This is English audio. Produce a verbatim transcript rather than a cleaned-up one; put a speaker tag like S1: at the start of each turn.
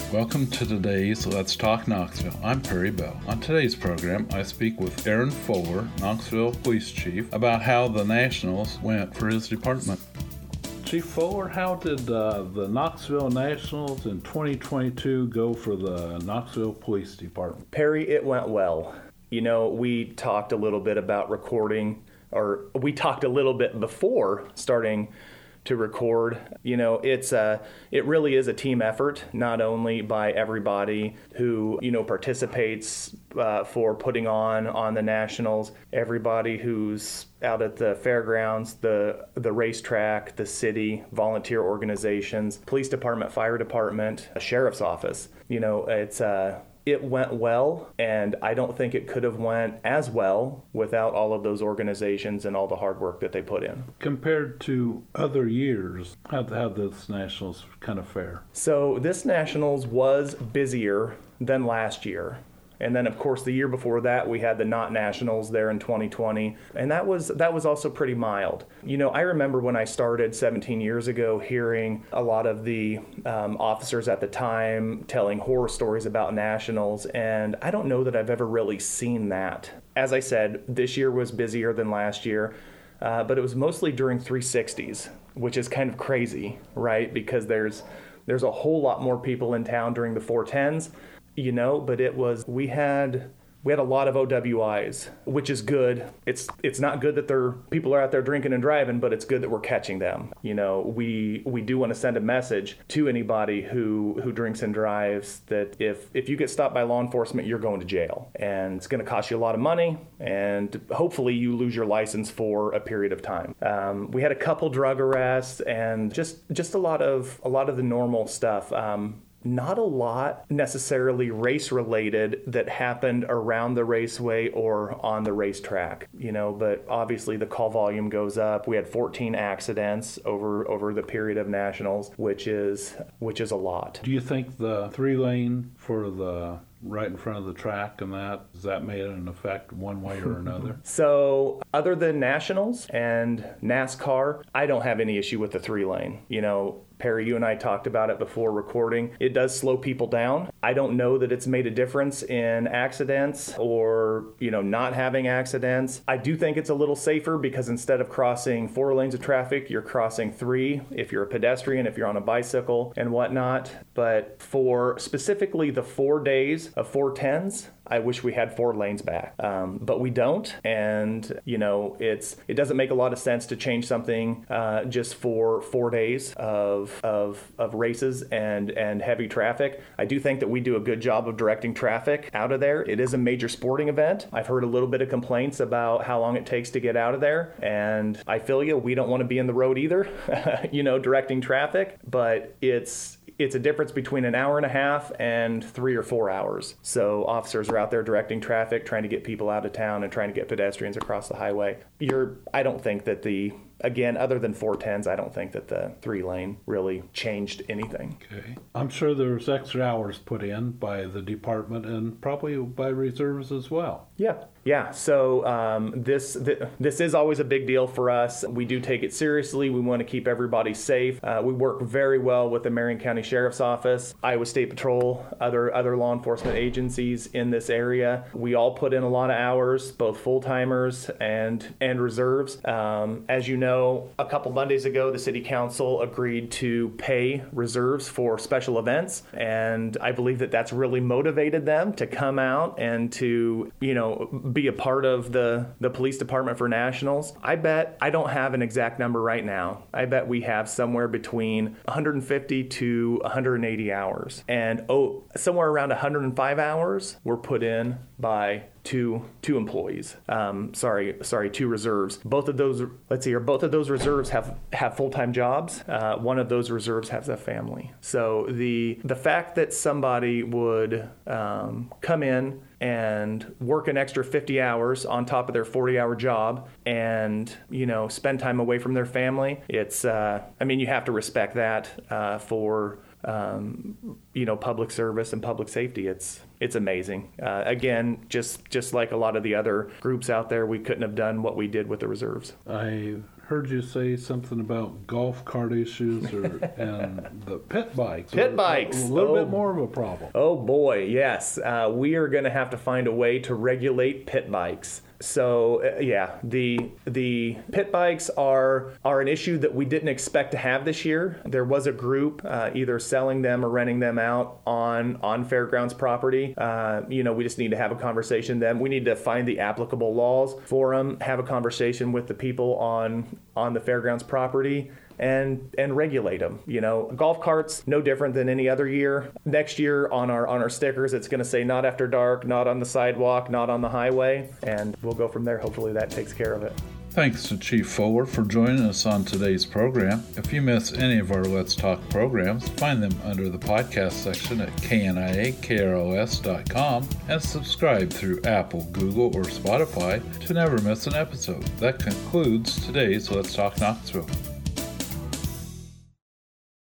S1: Welcome to today's Let's Talk Knoxville. I'm Perry Bell. On today's program, I speak with Aaron Fuller, Knoxville Police Chief, about how the Nationals went for his department. Chief Fuller, how did uh, the Knoxville Nationals in twenty twenty-two go for the Knoxville Police Department?
S2: Perry, it went well. You know, we talked a little bit about recording, or we talked a little bit before starting to record. You know, it's a, it really is a team effort, not only by everybody who, you know, participates uh, for putting on on the Nationals, everybody who's out at the fairgrounds, the the racetrack, the city, volunteer organizations, police department, fire department, a sheriff's office. You know, it's uh it went well, and I don't think it could have went as well without all of those organizations and all the hard work that they put in.
S1: Compared to other years, how how this Nationals kind of fare?
S2: So this Nationals was busier than last year. And then, of course, the year before that, we had the Not Nationals there in twenty twenty, and that was that was also pretty mild. You know, I remember when I started seventeen years ago hearing a lot of the um, officers at the time telling horror stories about Nationals, and I don't know that I've ever really seen that. As I said, this year was busier than last year, uh, but it was mostly during three sixties, which is kind of crazy, right? Because there's there's a whole lot more people in town during the four tens. You know, but it was, we had, we had a lot of O W Is, which is good. It's it's not good that they're, people are out there drinking and driving, but it's good that we're catching them. You know, we we do want to send a message to anybody who, who drinks and drives that if, if you get stopped by law enforcement, you're going to jail. And it's going to cost you a lot of money, and hopefully you lose your license for a period of time. Um, we had a couple drug arrests and just just a lot of a lot of the normal stuff. Um, Not a lot necessarily race-related that happened around the raceway or on the racetrack, you know, but obviously the call volume goes up. We had fourteen accidents over over the period of Nationals, which is which is a lot.
S1: Do you think the three-lane for the right in front of the track and that, has that made an effect one way or another?
S2: So other than Nationals and NASCAR, I don't have any issue with the three-lane. You know, Perry, you and I talked about it before recording. It does slow people down. I don't know that it's made a difference in accidents or, you know, not having accidents. I do think it's a little safer because instead of crossing four lanes of traffic, you're crossing three if you're a pedestrian, if you're on a bicycle and whatnot. But for specifically the four days of four tens, I wish we had four lanes back, um, but we don't. And, you know, it's it doesn't make a lot of sense to change something uh, just for four days of of of races and, and heavy traffic. I do think that we do a good job of directing traffic out of there. It is a major sporting event. I've heard a little bit of complaints about how long it takes to get out of there. And I feel you, we don't want to be in the road either, you know, directing traffic, but it's It's a difference between an hour and a half and three or four hours. So officers are out there directing traffic, trying to get people out of town and trying to get pedestrians across the highway. You're, I don't think that the, again, other than four tens, I don't think that the three lane really changed anything.
S1: Okay. I'm sure there's extra hours put in by the department and probably by reserves as well.
S2: Yeah. Yeah, so um, this th- this is always a big deal for us. We do take it seriously. We want to keep everybody safe. Uh, we work very well with the Marion County Sheriff's Office, Iowa State Patrol, other other law enforcement agencies in this area. We all put in a lot of hours, both full-timers and and reserves. Um, as you know, a couple Mondays ago, the City Council agreed to pay reserves for special events, and I believe that that's really motivated them to come out and to, you know, be a part of the, the police department for Nationals. I bet, I don't have an exact number right now. I bet we have somewhere between one hundred fifty to one hundred eighty hours. And oh, somewhere around one hundred five hours were put in by two two employees. Um, sorry, sorry, two reserves. Both of those, let's see here, both of those reserves have, have full-time jobs. Uh, one of those reserves has a family. So the the fact that somebody would um, come in and work an extra fifty hours on top of their forty hour job and, you know, spend time away from their family, it's, uh, I mean, you have to respect that uh, for, um, you know, public service and public safety. It's, it's amazing. Uh, again, just, just like a lot of the other groups out there, we couldn't have done what we did with the reserves.
S1: I heard you say something about golf cart issues or and the pit bikes.
S2: Pit bikes.
S1: A little
S2: oh.
S1: bit more of a problem.
S2: Oh boy, yes. Uh, we are going to have to find a way to regulate pit bikes. So uh, yeah, the the pit bikes are are an issue that we didn't expect to have this year. There was a group uh, either selling them or renting them out on on fairgrounds property. Uh, you know, we just need to have a conversation. Then we need to find the applicable laws for them. Have a conversation with the people on on the fairgrounds property. And and regulate them. You know, golf carts no different than any other year. Next year on our on our stickers, it's going to say not after dark, not on the sidewalk, not on the highway, and we'll go from there. Hopefully that takes care of it.
S1: Thanks to Chief Fuller for joining us on today's program. If you miss any of our Let's Talk programs, find them under the podcast section at K N I A K R O S dot com and subscribe through Apple, Google, or Spotify to never miss an episode. That concludes today's Let's Talk Knoxville.